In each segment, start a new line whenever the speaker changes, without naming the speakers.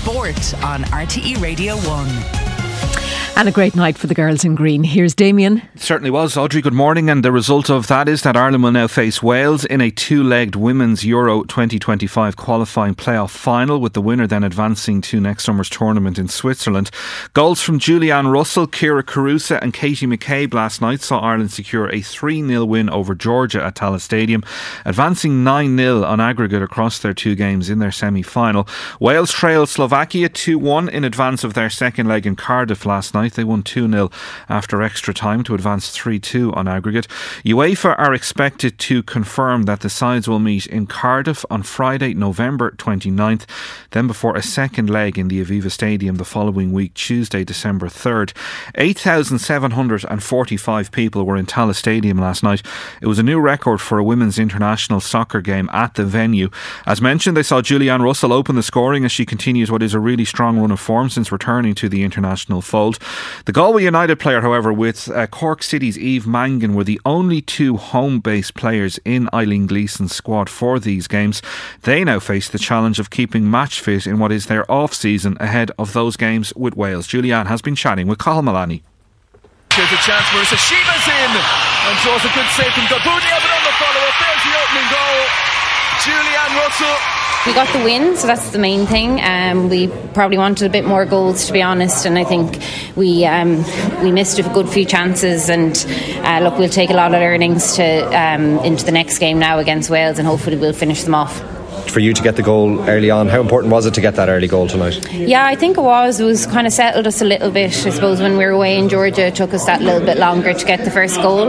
Sport on RTE Radio 1.
And a great night for the girls in green. Here's Damien.
It certainly was. Audrey, good morning. And the result of that is that Ireland will now face Wales in a two-legged Women's Euro 2025 qualifying playoff final, with the winner then advancing to next summer's tournament in Switzerland. Goals from Julianne Russell, Ciara Carusa and Katie McCabe last night saw Ireland secure a 3-0 win over Georgia at Tallaght Stadium, advancing 9-0 on aggregate across their two games in their semi-final. Wales trailed Slovakia 2-1 in advance of their second leg in Cardiff last night. They won 2-0 after extra time to advance 3-2 on aggregate. UEFA are expected to confirm that the sides will meet in Cardiff on Friday, November 29th, then before a second leg in the Aviva Stadium the following week, Tuesday, December 3rd. 8,745 people were in Tallaght Stadium last night. It was a new record for a women's international soccer game at the venue. As mentioned, they saw Julianne Russell open the scoring as she continues what is a really strong run of form since returning to the international fold. The Galway United player, however, with Cork City's Eve Mangan, were the only two home-based players in Eileen Gleeson's squad for these games. They now face the challenge of keeping match fit in what is their off-season ahead of those games with Wales. Julianne has been chatting with Cathal Malani.
Here's a chance, Marissa Shiva's in and draws a good save from Gabunia, but on the follow-up, there's the opening goal. Julianne Russell.
We got the win, so that's the main thing. We probably wanted a bit more goals, to be honest, and I think we missed a good few chances. And look, we'll take a lot of learnings into the next game now against Wales, and hopefully we'll finish them off.
For you to get the goal early on, how important was it to get that early goal tonight?
Yeah, I think it was kind of settled us a little bit. I suppose when we were away in Georgia, it took us that little bit longer to get the first goal,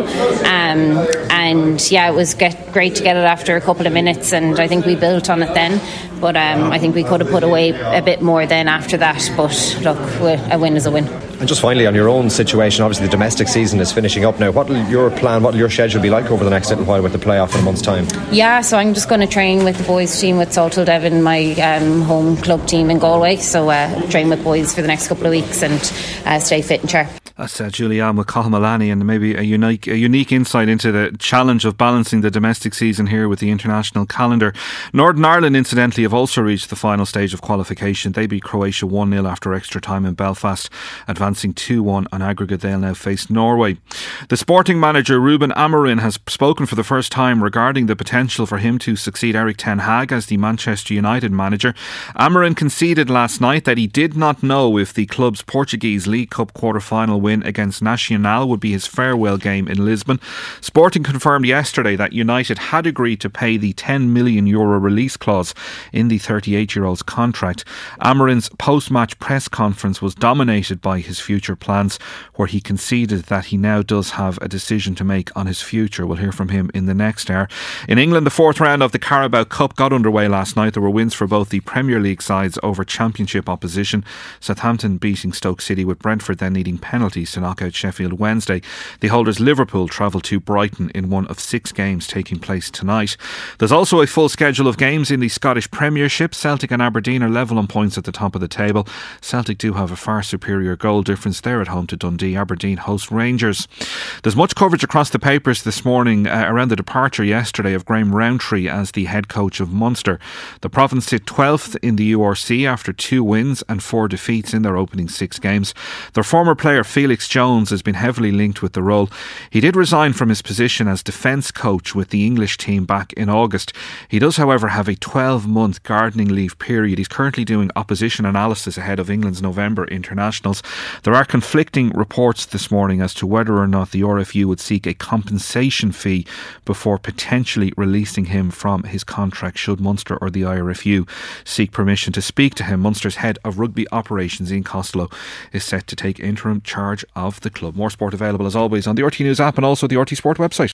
and yeah, it was great to get it after a couple of minutes, and I think we built on it then, but I think we could have put away a bit more then after that, but look, a win is a win.
And just finally, on your own situation, obviously the domestic season is finishing up now. What will your plan, what will your schedule be like over the next little while with the playoff in a month's time? Yeah,
so I'm just going to train with the boys team with Salthill Devon, my home club team in Galway, so train with boys for the next couple of weeks and stay fit and sharp.
That's Julianne with Cathal Malani, and maybe a unique insight into the challenge of balancing the domestic season here with the international calendar. Northern Ireland, incidentally, have also reached the final stage of qualification. They beat Croatia 1-0 after extra time in Belfast, advancing 2-1 on aggregate. They'll now face Norway. The Sporting manager Ruben Amorim has spoken for the first time regarding the potential for him to succeed Erik ten Hag as the Manchester United manager. Amorim conceded last night that he did not know if the club's Portuguese League Cup quarter-final win against Nacional would be his farewell game in Lisbon. Sporting confirmed yesterday that United had agreed to pay the €10 million release clause in the 38-year-old's contract. Amorim's post-match press conference was dominated by his future plans, where he conceded that he now does have a decision to make on his future. We'll hear from him in the next hour. In England, the fourth round of the Carabao Cup got underway last night. There were wins for both the Premier League sides over Championship opposition. Southampton beating Stoke City, with Brentford then needing penalties to knock out Sheffield Wednesday. The holders Liverpool travel to Brighton in one of 6 games taking place tonight. There's also a full schedule of games in the Scottish Premiership. Celtic and Aberdeen are level on points at the top of the table. Celtic do have a far superior goal difference. They're at home to Dundee. Aberdeen host Rangers. There's much coverage across the papers this morning around the departure yesterday of Graham Rowntree as the head coach of Munster. The province sit 12th in the URC after 2 wins and 4 defeats in their opening 6 games. Their former player Felix Jones has been heavily linked with the role. He did resign from his position as defence coach with the English team back in August. He does, however, have a 12-month gardening leave period. He's currently doing opposition analysis ahead of England's November internationals. There are conflicting reports this morning as to whether or not the RFU would seek a compensation fee before potentially releasing him from his contract should Munster or the IRFU seek permission to speak to him. Munster's head of rugby operations, Ian Costello, is set to take interim charge of the club. More sport available as always on the RT News app and also the RT Sport website.